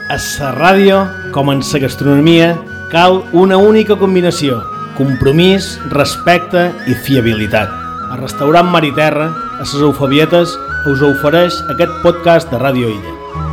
A la ràdio, com en la gastronomia, cal una única combinació: compromís, respecte i fiabilitat. El restaurant Mar i Terra, a les Eufebietes, us ofereix aquest podcast de Ràdio Illa.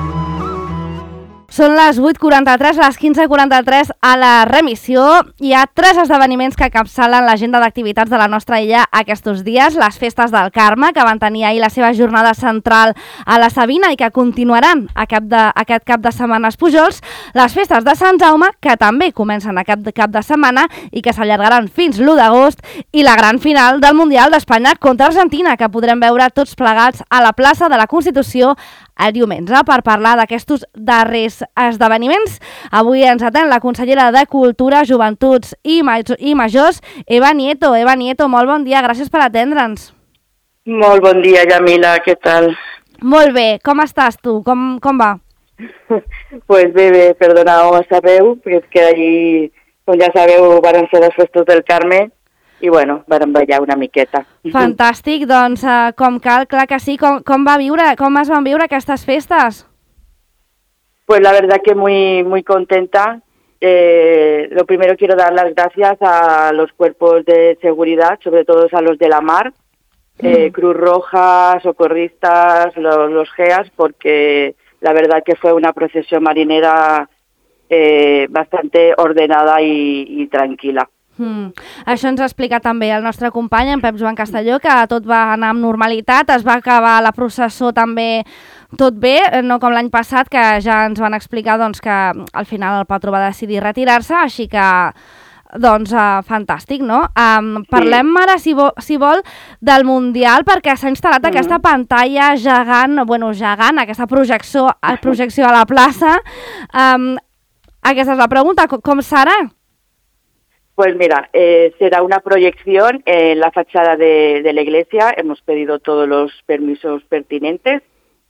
Són les 8:43, les 15:43 a la remissió. Hi ha 3 esdeveniments que capçalen l'agenda d'activitats de la nostra illa aquests dies. Les festes del Carme, que van tenir ahir la seva jornada central a la Sabina i que continuaran aquest cap de setmana als Pujols. Les festes de Sant Jaume, que també comencen aquest cap de setmana i que s'allargaran fins l'1 d'agost. I la gran final del Mundial d'Espanya contra Argentina, que podrem veure tots plegats a la plaça de la Constitució el diumenge. Per parlar d'aquests darrers esdeveniments, avui ens atén la consellera de Cultura, Joventuts i Majors, Eva Nieto. Eva Nieto, molt bon dia, gràcies per atendre'ns. Molt bon dia, Yamila, què tal? Molt bé, com estàs tu? Com va? Pues bé, perdoneu la veu, perquè és que ahir, com ja sabeu, van ser les festes del Carme i, bueno, vam ballar una miqueta. Fantàstic, doncs, com cal, clar que sí. Com es van viure aquestes festes? Pues la verdad que muy contenta. Lo primero quiero dar las gracias a los cuerpos de seguridad, sobre todo a los de la mar, Cruz Roja, socorristas, los GEAS, porque la verdad que fue una procesión marinera bastante ordenada y tranquila. Això ens ha explicat també el nostre company, en Pep Joan Castelló, que tot va anar amb normalitat, es va acabar la processó també tot bé, no com l'any passat, que ja ens van explicar doncs, que al final el patró va decidir retirar-se, així que doncs fantàstic, no? Parlem ara, si vol, del Mundial, perquè s'ha instal·lat aquesta pantalla gegant, aquesta projecció a la plaça. Aquesta és la pregunta, com serà? Pues mira, será una proyección en la fachada de la iglesia. Hemos pedido todos los permisos pertinentes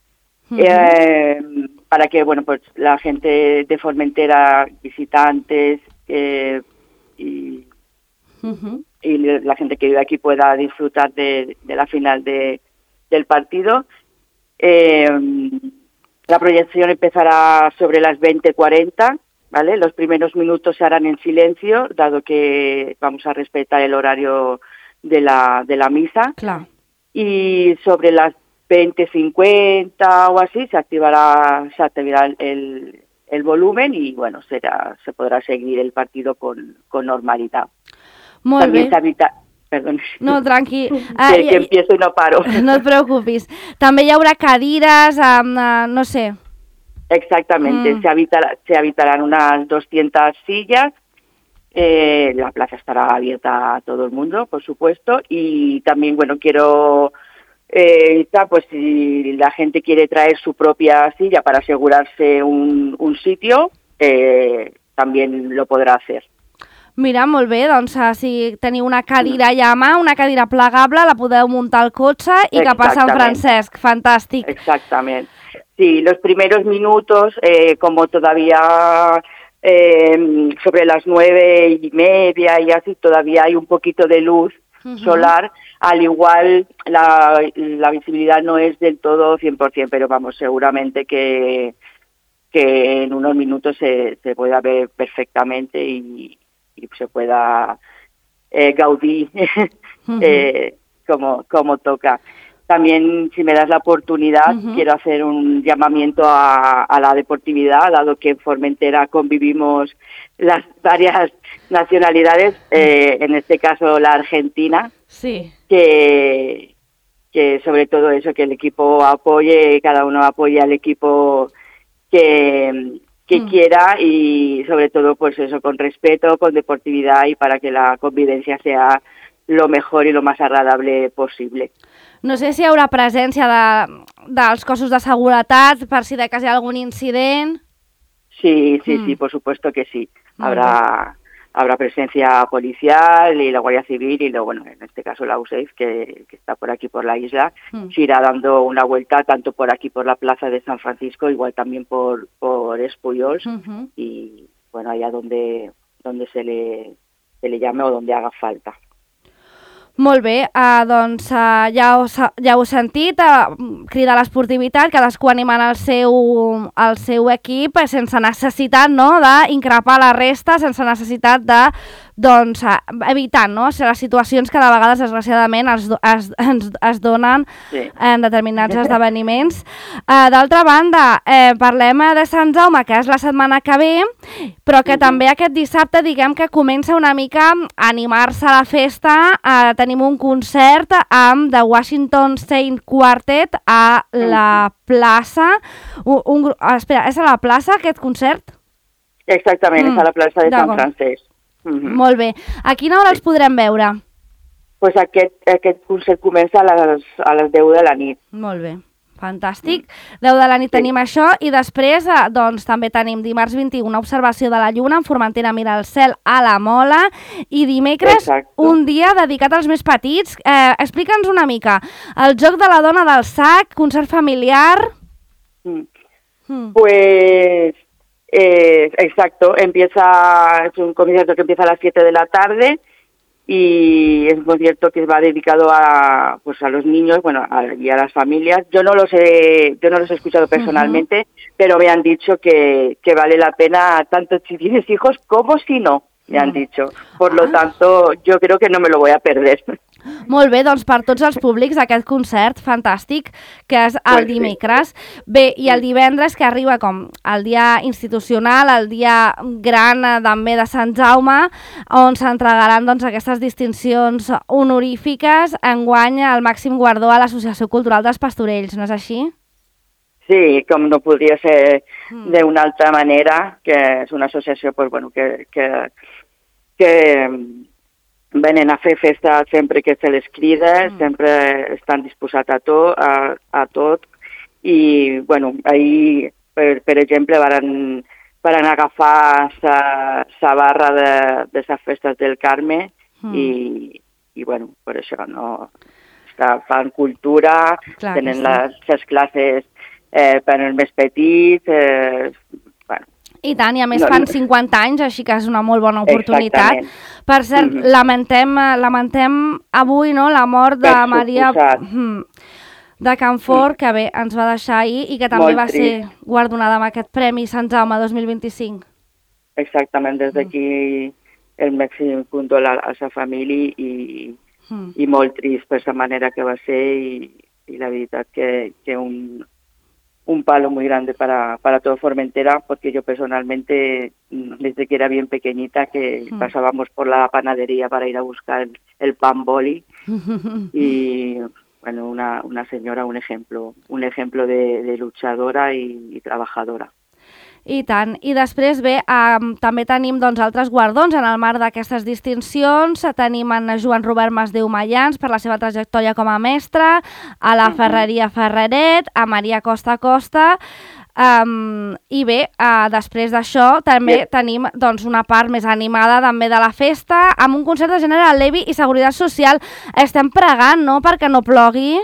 para que, bueno, pues la gente de Formentera, visitantes y la gente que vive aquí pueda disfrutar de la final del partido. La proyección empezará sobre las 20:40. ¿Vale? Los primeros minutos se harán en silencio, dado que vamos a respetar el horario de la misa. Claro. Y sobre las 20:50 o así se activará el volumen y bueno, se podrá seguir el partido con normalidad. Molt bé. Perdón. No, tranqui. Que empiezo y no paro. No et preocupis. També hi haurà cadires, no sé... Exactamente, se habitarán unas 200 sillas, la plaza estará abierta a todo el mundo, por supuesto, y también, bueno, quiero, pues si la gente quiere traer su propia silla para asegurarse un sitio, también lo podrá hacer. Mira, molt bé, doncs si teniu una cadira allà a mà, una cadira plegable, la podeu muntar al cotxe i que passa en Francesc, fantàstic. Exactament. Sí, los primeros minutos, como todavía sobre las 9:30 y así, todavía hay un poquito de luz solar, al igual la visibilidad no es del todo 100%, pero vamos, seguramente que en unos minutos se pueda ver perfectamente y se pueda gaudir como toca. También, si me das la oportunidad, quiero hacer un llamamiento a la deportividad, dado que en Formentera convivimos las varias nacionalidades, en este caso la argentina, sí. que sobre todo eso, que el equipo apoye, cada uno apoye al equipo que quiera y sobre todo pues eso, con respeto, con deportividad y para que la convivencia sea lo mejor y lo más agradable posible. No sé si hi haurà presència dels cossos de seguretat per si de cas hi ha algun incident. Sí, por supuesto que sí. Habrá presencia policial y la Guardia Civil y luego, bueno, en este caso la USAID, que está por aquí por la isla, se irá dando una vuelta tanto por aquí por la plaza de San Francisco, igual también por Pujols y bueno, allá donde se le llame o donde haga falta. Molt bé, doncs ja ho heu sentit, crida a l'esportivitat, cadascú animant el seu equip sense necessitat, no?, d'increpar la resta, sense necessitat de, doncs, evitant, no?, les situacions que de vegades, desgraciadament, es donen en determinats esdeveniments. D'altra banda, parlem de Sant Jaume, que és la setmana que ve, però que també aquest dissabte, diguem que comença una mica a animar-se a la festa. Tenim un concert amb The Washington Saint Quartet a la plaça. Espera, és a la plaça aquest concert? Exactament, és a la plaça de Sant Francesc. Molt bé. A quina hora els podrem veure? Pues aquest concert comença a les 10 de la nit. Molt bé. Fantàstic. 10 de la nit tenim això i després doncs, també tenim dimarts 21 una observació de la lluna en Formentera Mira el cel a la Mola i dimecres un dia dedicat als més petits. Explica'ns una mica. El joc de la dona del sac, concert familiar... Pues... exacto, es un concierto que empieza a las 7 de la tarde y es un concierto que va dedicado a los niños, y a las familias. Yo no los he escuchado personalmente, pero me han dicho que vale la pena tanto si tienes hijos como si no, me han dicho. Por lo tanto, yo creo que no me lo voy a perder. Molt bé, doncs per tots els públics aquest concert fantàstic que és el dimecres. Bé, i el divendres que arriba com el dia institucional, el dia gran també de Sant Jaume, on s'entregaran doncs, aquestes distincions honorífiques. Enguany el màxim guardó a l'Associació Cultural dels Pastorells, no és així? Sí, com no podria ser d'una altra manera, que és una associació que venen a fer festa sempre que se les crida, sempre estan disposats a tot. I, ahir, per exemple, van agafar la barra de les festes del Carme i per això no fan cultura, tenen les classes per als més petits, I tant, i a més fan 50 anys, així que és una molt bona oportunitat. Exactament. Per cert, lamentem avui la mort de Maria de Canfort, que bé, ens va deixar ahir i que també va ser guardonada amb aquest Premi Sant Jaume 2025. Exactament, des d'aquí el màxim condol a sa família i molt trist per la manera que va ser i la veritat que un palo muy grande para todo Formentera, porque yo personalmente, desde que era bien pequeñita, que pasábamos por la panadería para ir a buscar el pan boli, y una señora, un ejemplo de luchadora y trabajadora. I tant. I després, bé, també tenim altres guardons en el marc d'aquestes distincions. Tenim en Joan Robert Masdeu Mayans per la seva trajectòria com a mestre, a la Ferreria Ferreret, a Maria Costa Costa, i bé, després d'això també tenim una part més animada també de la festa, amb un concert de General Levy i Seguretat Social. Estem pregant, no?, perquè no plogui.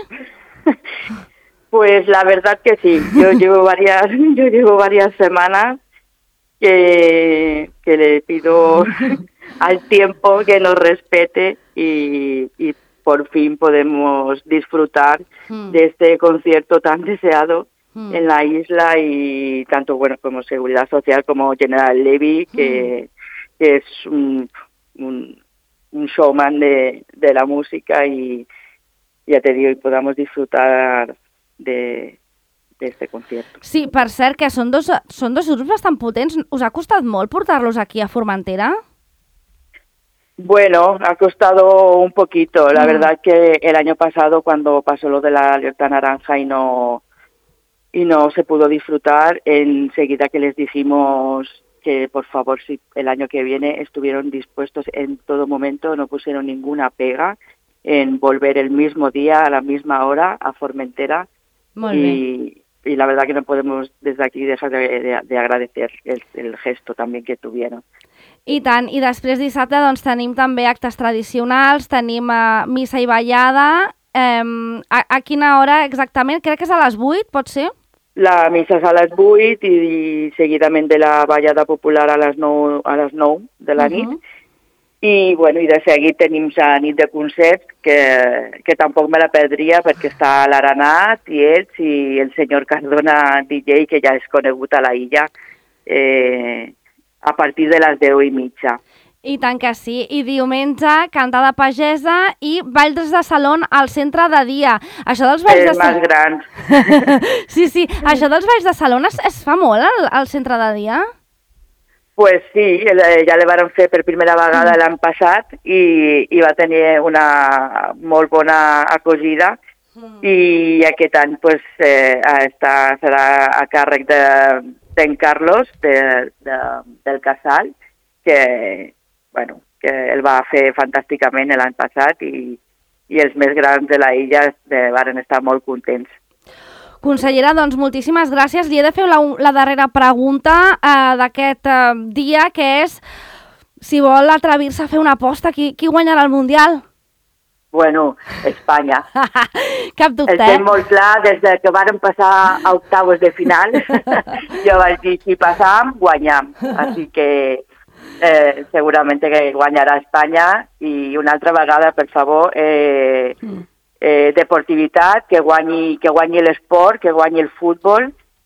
Pues la verdad que sí, yo llevo varias semanas que le pido al tiempo que nos respete y por fin podemos disfrutar de este concierto tan deseado en la isla, y tanto como Seguridad Social como General Levy, que es un showman de la música, y ya te digo, y podamos disfrutar de este concierto. Sí, per cert, que són dos grups bastant potents. Us ha costat molt portar-los aquí a Formentera? Bueno, ha costado un poquito. La verdad que el año pasado, cuando pasó lo de la alerta naranja y no se pudo disfrutar, enseguida que les dijimos que por favor, si el año que viene estuvieron dispuestos en todo momento, no pusieron ninguna pega en volver el mismo día, a la misma hora, a Formentera. Y la verdad que no podemos desde aquí dejar de agradecer el gesto también que tuvieron. I tant, i després dissabte tenim també actes tradicionals, tenim missa i ballada. A quina hora exactament? Crec que és a les 8, pot ser? La missa és a les 8 i seguidament de la ballada popular a les 9 de la nit. I de seguit tenim la nit de concerts, que tampoc me la perdria perquè està l'Aranat i ells i el senyor Cardona DJ, que ja és conegut a la illa, a partir de les 10:30. I tant que sí. I diumenge, cantada pagesa i balls de salón al centre de dia. Això dels balls de salón... més grans. Sí. Això dels balls de salón es fa molt al centre de dia? Pues sí, ja le varen fer per primera vegada l'any passat i va tenir una molt bona acogida i aquest any pues, serà a càrrec d'en Carlos del Casal, que el va fer fantàsticament l'any passat i els més grans de la illa varen estar molt contents. Consellera, doncs moltíssimes gràcies. Li he de fer la darrera pregunta d'aquest dia, que és si vol atrevir-se a fer una aposta, qui guanyarà el Mundial? Bueno, Espanya. Cap dubte. El tinc molt clar, des que vàrem passar a octavos de final, jo vaig dir, si passam, guanyam. Així que segurament que guanyarà Espanya i una altra vegada, per favor, deportivitat, que guanyi l'esport, que guanyi el futbol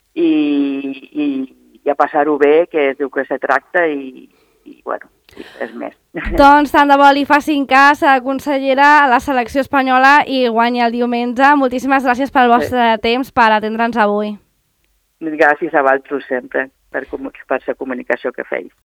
i a passar-ho bé, que es diu que se tracta i és més. Doncs tant de bo li facin cas, consellera, a la selecció espanyola i guanyi el diumenge. Moltíssimes gràcies pel vostre temps per atendre'ns avui. Gràcies a vosaltres sempre per la comunicació que feu.